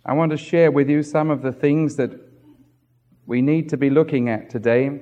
I want to share with you some of the things that we need to be looking at today.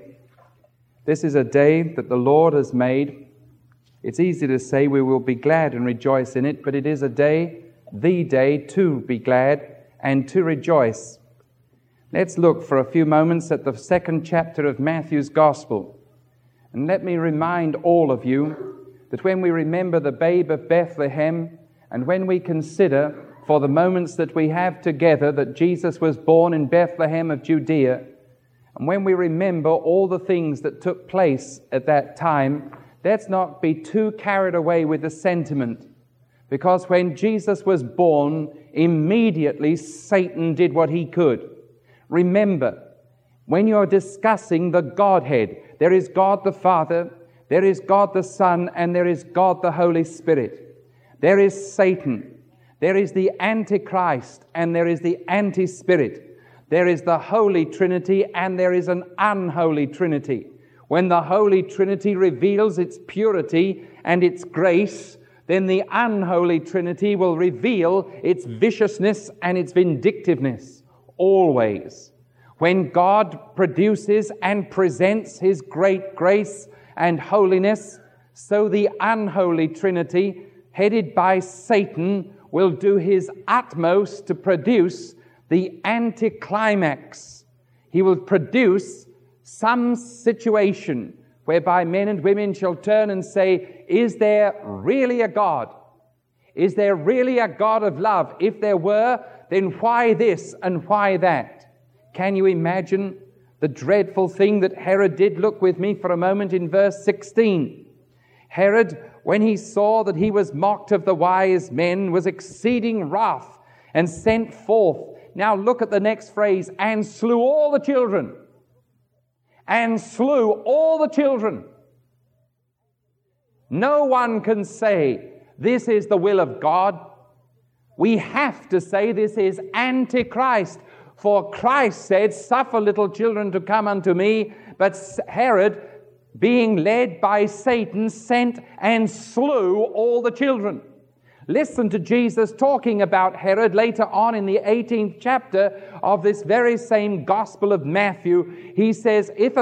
This is a day that the Lord has made. It's easy to say we will be glad and rejoice in it, but it is a day, the day to be glad and to rejoice. Let's look for a few moments at the second chapter of Matthew's Gospel. And let me remind all of you that when we remember the babe of Bethlehem, and when we consider for the moments that we have together that Jesus was born in Bethlehem of Judea, and when we remember all the things that took place at that time, let's not be too carried away with the sentiment. Because when Jesus was born, immediately Satan did what he could. Remember, when you're discussing the Godhead, there is God the Father, there is God the Son, and there is God the Holy Spirit. There is Satan. There is the Antichrist, and there is the Anti-Spirit. There is the Holy Trinity, and there is an unholy Trinity. When the Holy Trinity reveals its purity and its grace, then the unholy Trinity will reveal its viciousness and its vindictiveness. Always. When God produces and presents His great grace and holiness, so the unholy Trinity, headed by Satan, will do his utmost to produce the anticlimax. He will produce some situation whereby men and women shall turn and say, is there really a God? Is there really a God of love? If there were, then why this and why that? Can you imagine the dreadful thing that Herod did? Look with me for a moment in verse 16. Herod, when he saw that he was mocked of the wise men, was exceeding wrath and sent forth. Now look at the next phrase, and slew all the children. And slew all the children. No one can say, this is the will of God. We have to say this is Antichrist. For Christ said, suffer little children to come unto me. But Herod, being led by Satan, sent and slew all the children. Listen to Jesus talking about Herod later on in the 18th chapter of this very same Gospel of Matthew. He says, if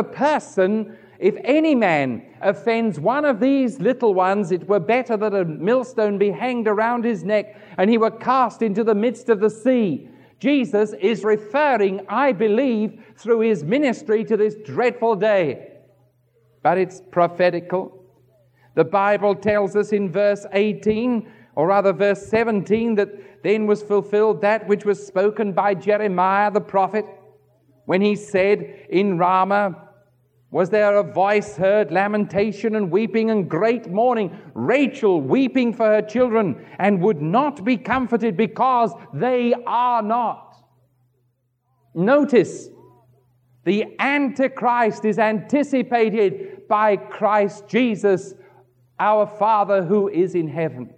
any man offends one of these little ones, it were better that a millstone be hanged around his neck and he were cast into the midst of the sea. Jesus is referring, I believe, through his ministry to this dreadful day. But it's prophetical. The Bible tells us in verse 18, or rather verse 17, that then was fulfilled that which was spoken by Jeremiah the prophet, when he said, in Ramah was there a voice heard, lamentation and weeping and great mourning, Rachel weeping for her children, and would not be comforted because they are not. Notice, the Antichrist is anticipated by Christ Jesus, our Father who is in heaven.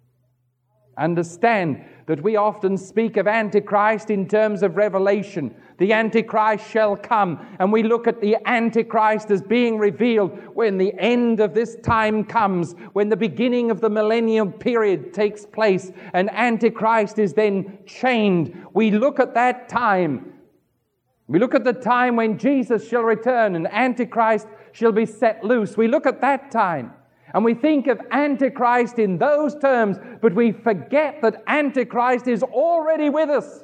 Understand that we often speak of Antichrist in terms of Revelation. The Antichrist shall come, and we look at the Antichrist as being revealed when the end of this time comes, when the beginning of the millennium period takes place, and Antichrist is then chained. We look at that time. We look at the time when Jesus shall return and Antichrist shall be set loose. We look at that time. And we think of Antichrist in those terms, but we forget that Antichrist is already with us.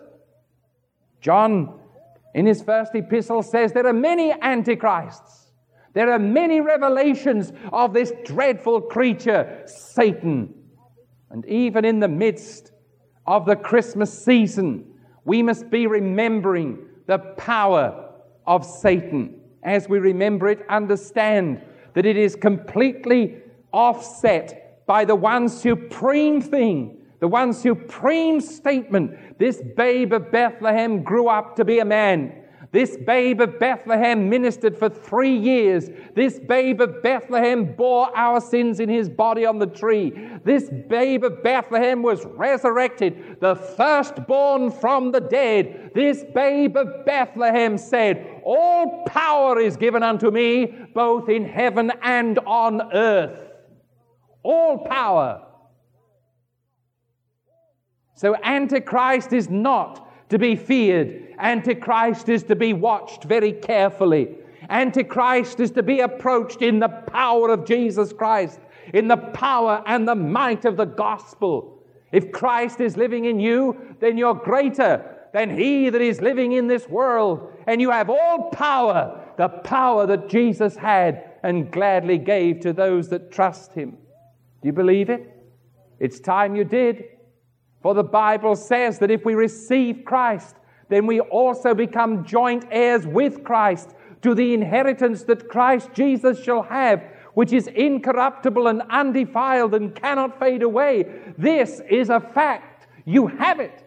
John, in his first epistle, says there are many Antichrists. There are many revelations of this dreadful creature, Satan. And even in the midst of the Christmas season, we must be remembering the power of Satan. As we remember it, understand that it is completely offset by the one supreme thing, the one supreme statement. This babe of Bethlehem grew up to be a man. This babe of Bethlehem ministered for 3 years. This babe of Bethlehem bore our sins in his body on the tree. This babe of Bethlehem was resurrected, the firstborn from the dead. This babe of Bethlehem said, all power is given unto me, both in heaven and on earth. All power. So Antichrist is not to be feared. Antichrist is to be watched very carefully. Antichrist is to be approached in the power of Jesus Christ, in the power and the might of the gospel. If Christ is living in you, then you're greater than he that is living in this world. And you have all power, the power that Jesus had and gladly gave to those that trust him. Do you believe it? It's time you did. For the Bible says that if we receive Christ, then we also become joint heirs with Christ to the inheritance that Christ Jesus shall have, which is incorruptible and undefiled and cannot fade away. This is a fact. You have it.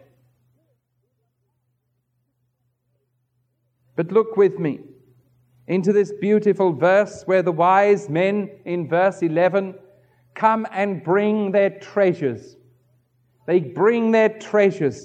But look with me into this beautiful verse where the wise men in verse 11 come and bring their treasures. They bring their treasures.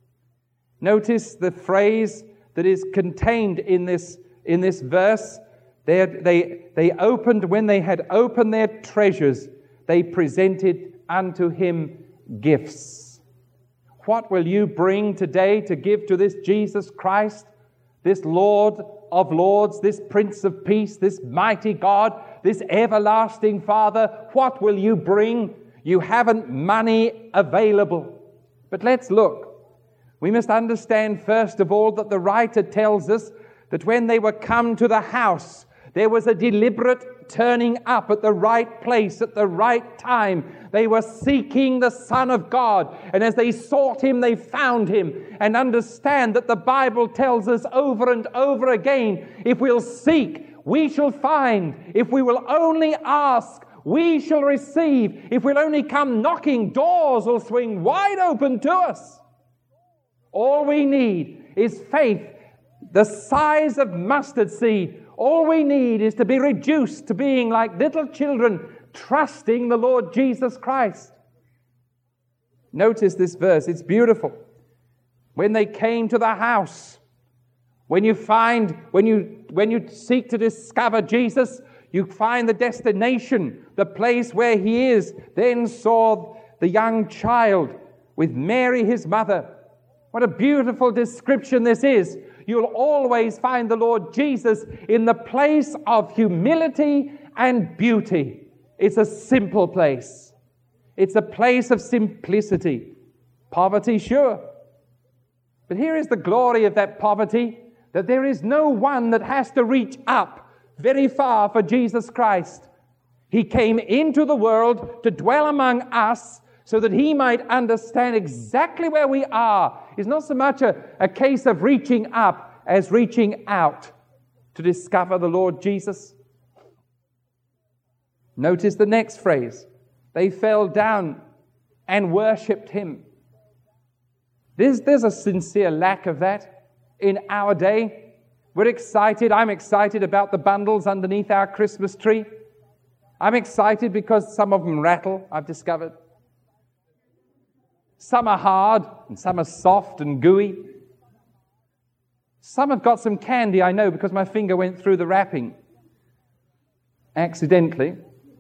Notice the phrase that is contained in this verse. They opened, when they had opened their treasures, they presented unto him gifts. What will you bring today to give to this Jesus Christ, this Lord of Lords, this Prince of Peace, this mighty God, this everlasting Father? What will you bring? You haven't money available. But let's look. We must understand first of all that the writer tells us that when they were come to the house, there was a deliberate turning up at the right place at the right time. They were seeking the Son of God, and as they sought him, they found him. And understand that the Bible tells us over and over again, if we'll seek, we shall find. If we will only ask, we shall receive. If we'll only come knocking, doors will swing wide open to us. All we need is faith the size of mustard seed. All we need is to be reduced to being like little children, trusting the Lord Jesus Christ. Notice this verse. It's beautiful. When they came to the house, when you seek to discover Jesus, you find the destination, the place where he is. Then saw the young child with Mary his mother. What a beautiful description this is. You'll always find the Lord Jesus in the place of humility and beauty. It's a simple place. It's a place of simplicity. Poverty, sure. But here is the glory of that poverty, that there is no one that has to reach up very far for Jesus Christ. He came into the world to dwell among us so that he might understand exactly where we are. It's not so much a case of reaching up as reaching out to discover the Lord Jesus. Notice the next phrase. They fell down and worshipped him. There's a sincere lack of that in our day. We're excited. I'm excited about the bundles underneath our Christmas tree. I'm excited because some of them rattle, I've discovered. Some are hard and some are soft and gooey. Some have got some candy, I know, because my finger went through the wrapping accidentally.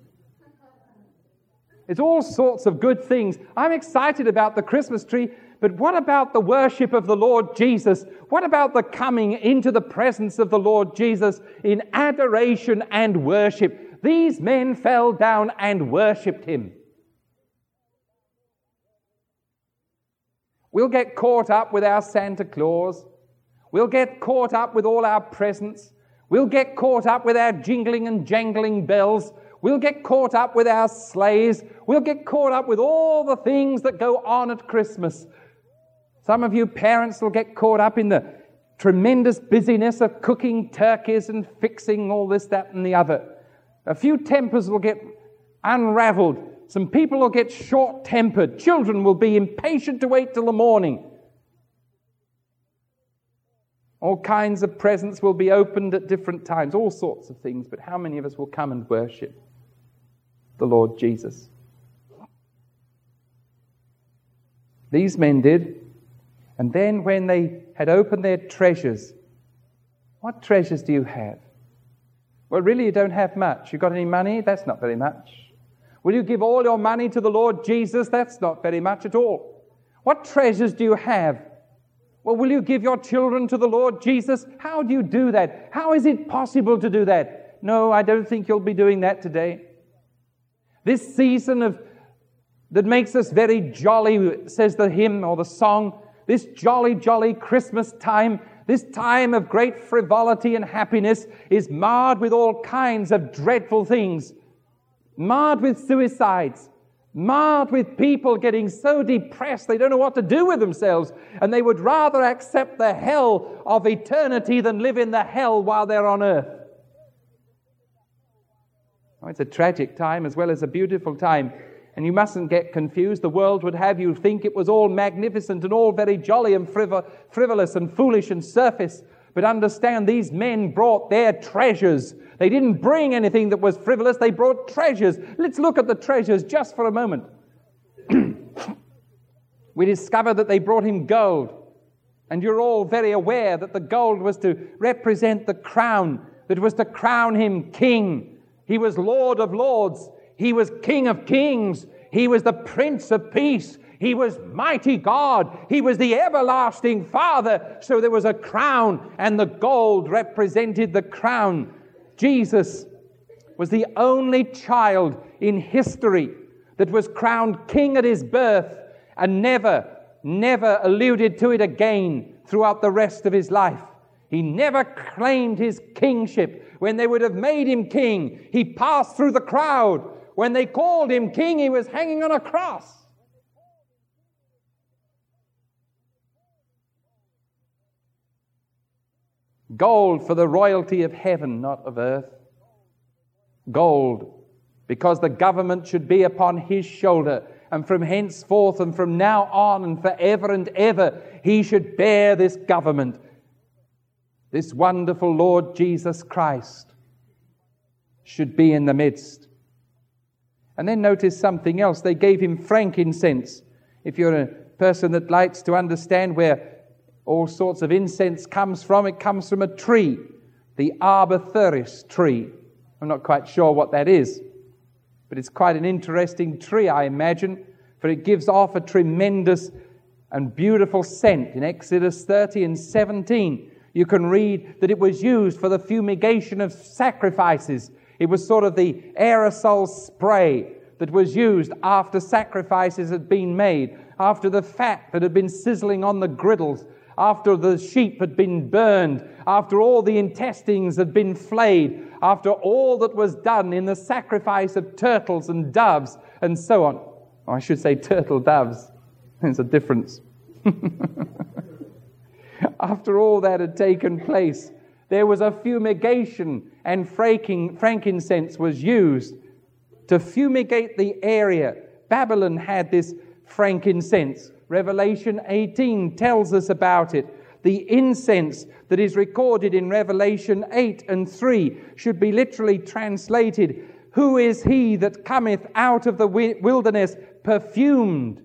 It's all sorts of good things. I'm excited about the Christmas tree, but what about the worship of the Lord Jesus? What about the coming into the presence of the Lord Jesus in adoration and worship? These men fell down and worshipped him. We'll get caught up with our Santa Claus. We'll get caught up with all our presents. We'll get caught up with our jingling and jangling bells. We'll get caught up with our sleighs. We'll get caught up with all the things that go on at Christmas. Some of you parents will get caught up in the tremendous busyness of cooking turkeys and fixing all this, that, and the other. A few tempers will get unraveled. Some people will get short-tempered. Children will be impatient to wait till the morning. All kinds of presents will be opened at different times, all sorts of things. But how many of us will come and worship the Lord Jesus? These men did. And then when they had opened their treasures, what treasures do you have? Well, really, you don't have much. You got any money? That's not very much. Will you give all your money to the Lord Jesus? That's not very much at all. What treasures do you have? Well, will you give your children to the Lord Jesus? How do you do that? How is it possible to do that? No, I don't think you'll be doing that today. This season that makes us very jolly, says the hymn or the song, this jolly, jolly Christmas time, this time of great frivolity and happiness is marred with all kinds of dreadful things, marred with suicides, marred with people getting so depressed they don't know what to do with themselves, and they would rather accept the hell of eternity than live in the hell while they're on earth. Oh, it's a tragic time as well as a beautiful time. And you mustn't get confused. The world would have you think it was all magnificent and all very jolly and frivolous and foolish and surface. But understand, these men brought their treasures. They didn't bring anything that was frivolous. They brought treasures. Let's look at the treasures just for a moment. We discover that they brought him gold. And you're all very aware that the gold was to represent the crown, that was to crown him king. He was Lord of Lords. He was King of Kings. He was the Prince of Peace. He was mighty God. He was the everlasting Father. So there was a crown, and the gold represented the crown. Jesus was the only child in history that was crowned king at his birth and never alluded to it again throughout the rest of his life. He never claimed his kingship. When they would have made him king, he passed through the crowd. When they called him king, he was hanging on a cross. Gold for the royalty of heaven, not of earth. Gold, because the government should be upon his shoulder, and from henceforth and from now on and forever and ever, he should bear this government. This wonderful Lord Jesus Christ should be in the midst. And then notice something else. They gave him frankincense. If you're a person that likes to understand where all sorts of incense comes from, it comes from a tree, the Arbotheris tree. I'm not quite sure what that is, but it's quite an interesting tree, I imagine, for it gives off a tremendous and beautiful scent. In Exodus 30 and 17, you can read that it was used for the fumigation of sacrifices. It was sort of the aerosol spray that was used after sacrifices had been made, after the fat that had been sizzling on the griddles, after the sheep had been burned, after all the intestines had been flayed, after all that was done in the sacrifice of turtles and doves and so on. Oh, I should say turtle doves. There's a difference. After all that had taken place, there was a fumigation, and frankincense was used to fumigate the area. Babylon had this frankincense. Revelation 18 tells us about it. The incense that is recorded in Revelation 8 and 3 should be literally translated, "Who is he that cometh out of the wilderness perfumed?"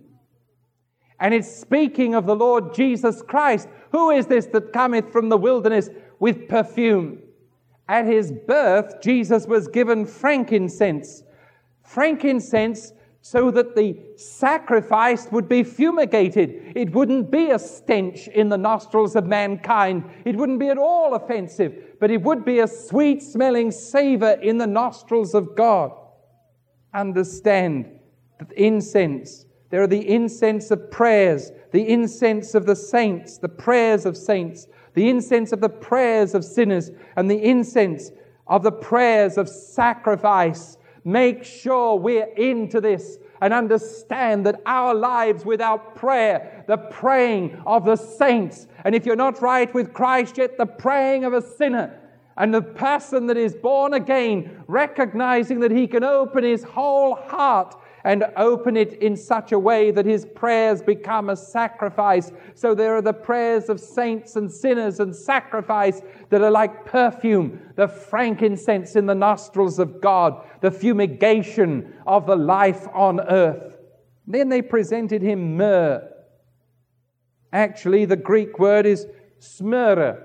And it's speaking of the Lord Jesus Christ. Who is this that cometh from the wilderness with perfume? At his birth, Jesus was given frankincense. Frankincense so that the sacrifice would be fumigated. It wouldn't be a stench in the nostrils of mankind. It wouldn't be at all offensive, but it would be a sweet-smelling savor in the nostrils of God. Understand that incense, there are the incense of prayers, the incense of the saints, the prayers of saints, the incense of the prayers of sinners, and the incense of the prayers of sacrifice. Make sure we're into this and understand that our lives without prayer, the praying of the saints, and if you're not right with Christ yet, the praying of a sinner, and the person that is born again, recognizing that he can open his whole heart and open it in such a way that his prayers become a sacrifice. So there are the prayers of saints and sinners and sacrifice that are like perfume, the frankincense in the nostrils of God, the fumigation of the life on earth. Then they presented him myrrh. Actually, the Greek word is smyrna.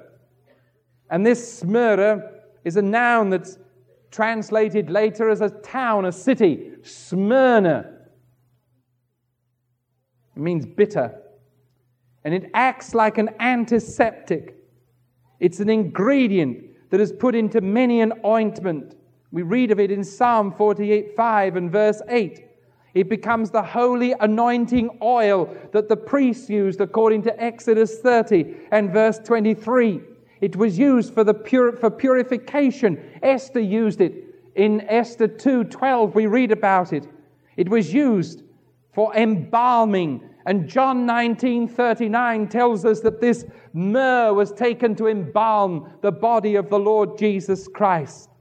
And this smyrna is a noun that's translated later as a town, a city, Smyrna. It means bitter. and it acts like an antiseptic. It's an ingredient that is put into many an ointment. We read of it in Psalm 48:5 and verse 8. It becomes the holy anointing oil that the priests used according to Exodus 30 and verse 23. It was used for purification. Esther used it. In Esther 2:12 we read about it. It was used for embalming. And John 19:39 tells us that this myrrh was taken to embalm the body of the Lord Jesus Christ.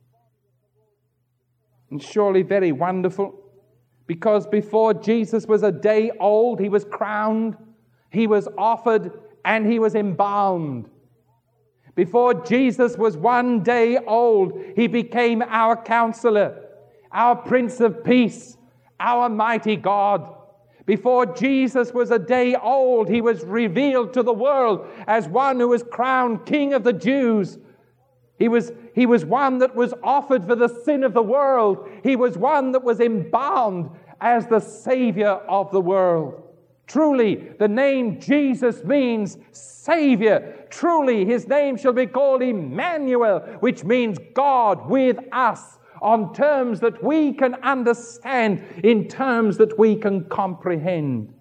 And surely very wonderful, because before Jesus was a day old, he was crowned, he was offered, and he was embalmed. Before Jesus was one day old, he became our counselor, our Prince of Peace, our mighty God. Before Jesus was a day old, he was revealed to the world as one who was crowned King of the Jews. He was one that was offered for the sin of the world. He was one that was embalmed as the Savior of the world. Truly, the name Jesus means Savior. Truly, his name shall be called Emmanuel, which means God with us, on terms that we can understand, in terms that we can comprehend.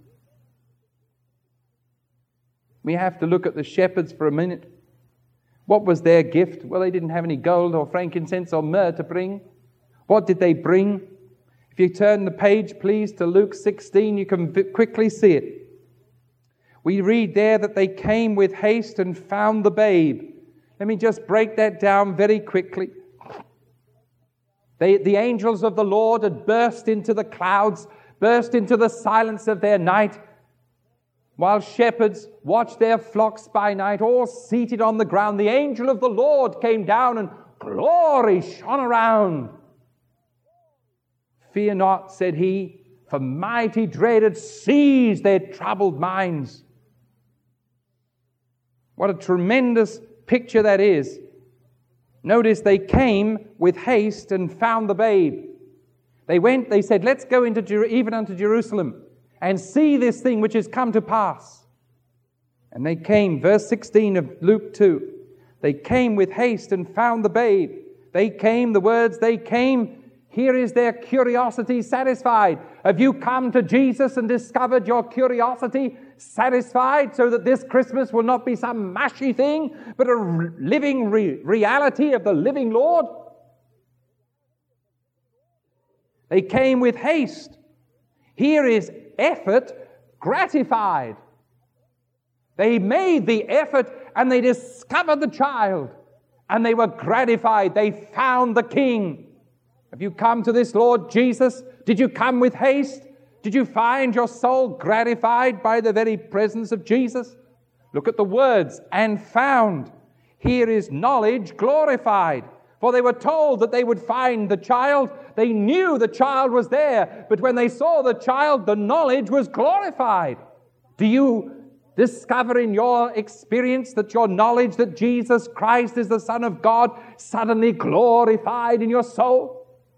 We have to look at the shepherds for a minute. What was their gift? Well, they didn't have any gold or frankincense or myrrh to bring. What did they bring? If you turn the page, please, to Luke 16, you can quickly see it. We read there that they came with haste and found the babe. Let me just break that down very quickly. The angels of the Lord had burst into the clouds, burst into the silence of their night, while shepherds watched their flocks by night, all seated on the ground. The angel of the Lord came down and glory shone around. Fear not, said he, for mighty dread had seized their troubled minds. What a tremendous picture that is. Notice they came with haste and found the babe. They said, let's go even unto Jerusalem and see this thing which has come to pass. And they came, verse 16 of Luke 2, they came with haste and found the babe. They came, the words they came, here is their curiosity satisfied. Have you come to Jesus and discovered your curiosity satisfied so that this Christmas will not be some mushy thing, but a living reality of the living Lord? They came with haste. Here is effort gratified. They made the effort and they discovered the child and they were gratified. They found the King. Have you come to this Lord Jesus? Did you come with haste? Did you find your soul gratified by the very presence of Jesus? Look at the words, and found. Here is knowledge glorified. For they were told that they would find the child. They knew the child was there. But when they saw the child, the knowledge was glorified. Do you discover in your experience that your knowledge that Jesus Christ is the Son of God suddenly glorified in your soul?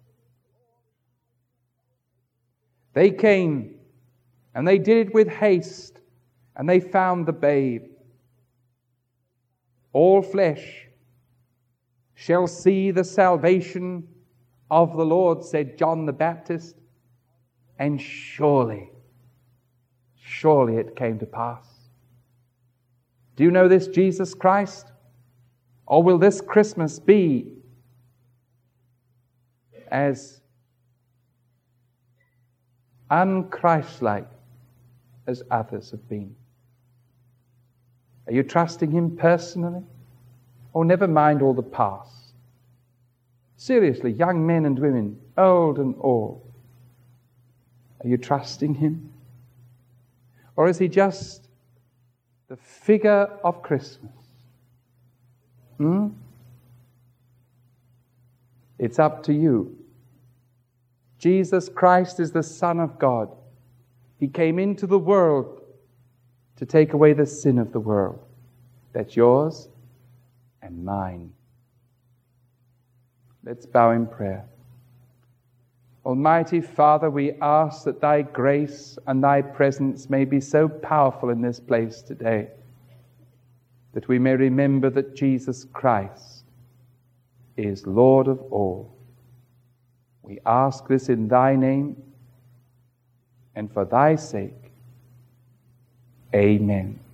They came, and they did it with haste, and they found the babe. All flesh shall see the salvation of the Lord, said John the Baptist. And surely it came to pass. Do you know this Jesus Christ? Or will this Christmas be as unchristlike as others have been? Are you trusting him personally? Or never mind all the past? Seriously, young men and women, old and all, are you trusting him? Or is he just the figure of Christmas? It's up to you. Jesus Christ is the Son of God. He came into the world to take away the sin of the world. That's yours and mine. Let's bow in prayer. Almighty Father, we ask that thy grace and thy presence may be so powerful in this place today, that we may remember that Jesus Christ is Lord of all. We ask this in thy name and for thy sake. Amen.